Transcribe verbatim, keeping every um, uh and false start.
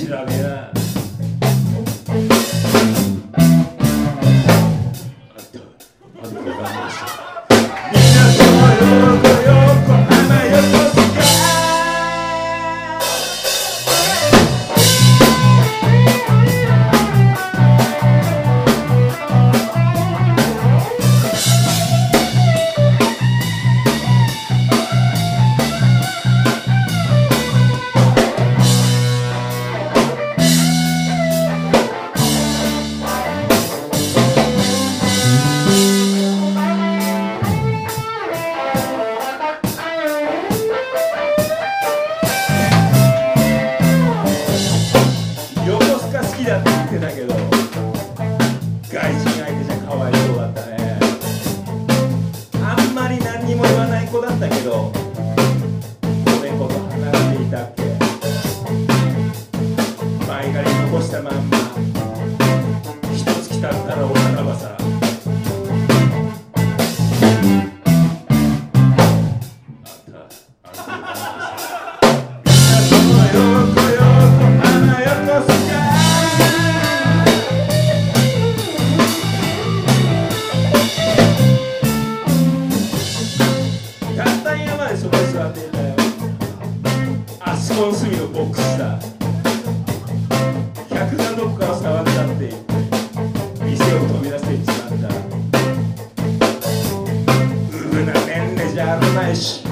知らねえな。好きだって言ってたけど、外人相手じゃかわいそうだったね。あんまり何にも言わない子だったけど、子猫と離れていたっけ。前借り残したまんま一月経ったらおならばさ。そこに座っていたよ。あそこの隅のボックスだ。客がどこから触ったって言って店を飛び出していっちまった。うぶな年齢じゃあるまいし。